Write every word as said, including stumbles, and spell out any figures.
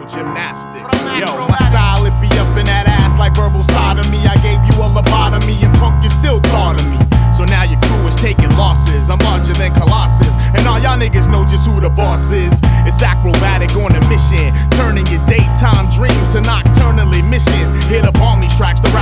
gymnastics. Yo, my style, it be up in that ass like verbal sodomy. I gave you a lobotomy and punk, you still thought of me. So now your crew is taking losses. I'm larger than Colossus, and all y'all niggas know just who the boss is. It's acrobatic on a mission, turning your daytime dreams to nocturnally missions. Hit up on these tracks, the